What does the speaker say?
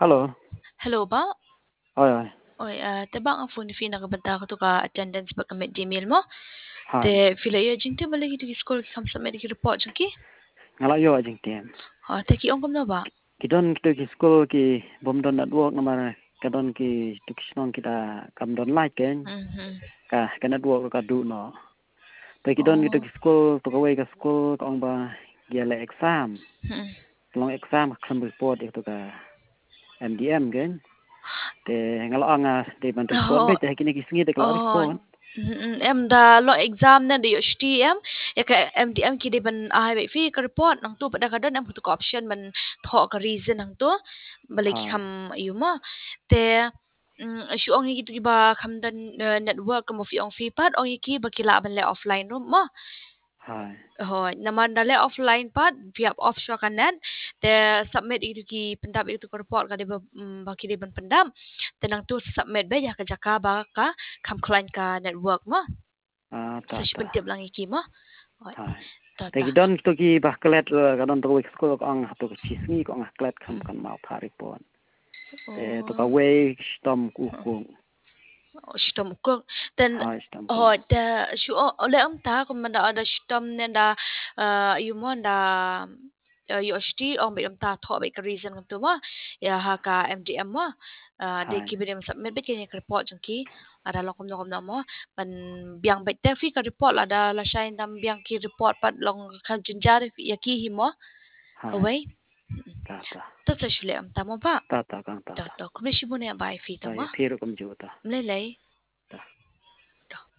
Hello. Hello ba? Oi. Oi, tabang ang phone fi nakabanta ko to ka attendance ba kami Gmail mo? Hi. Te fila ya jingte balagi to school ki kamsa med ki report jingki. Ngala yo ajing tiam. Ha te ki ong na ba? Kidon kita ki school ki bomdon network namara kadon ki tukisnon kita kamdon like ken Mhm. ka network ka du no. Te kidon kita Oh. ki school to ka ka school ka ong ba gele exam. Hmm. Long exam kam report itu ka MDM ken. Te ngala anga te ban respond Oh. be te kini ki singi te kala Oh. respond. Em da lo exam na de HTM ya ka MDM ki de ban ai be fi ka report nang tu pada kadan em tu option man tho ka reason nang tu balagi Hai. kam ayu mo te shu ong gitu ba kam dan network mo fi ong fi pat ong ki ba kila ban le offline room mo Hai. ho naman dale offline pat via offshore kanan te submit itu ki pendam itu ko report ka de ba ki de ban pendam tenang tu submit be ya ka jaka ba ka kam client ka network mo Ta sa ta. pentip lang iki mo oi Hai. Te tata kidon kita ki bahkelet kadon to ka school ka ong hatu ki singi ka ong klet kam kan mau pa report. Te to ka oh way stom kukung. shitom ko then Hai stom kung. oh da shu ole ta ko man da shitom ne da you mo da yo shti ong be ta tho be ka reason tu mo ya ha ka MDM mo de Hai. ki be submit be ki report jong ki ada lokom lokom na mo pan biang be te fi ka report la da la shine dam biang ki report pat long ka jinjar ya ki hi mo Hai. away Ta ta. ta sa shule ta mo ba Ta ta kang ta ta ta. to ko me shi bu ne bai fi ta Ta mo ya phiru kum ju ta. mle lei Ta.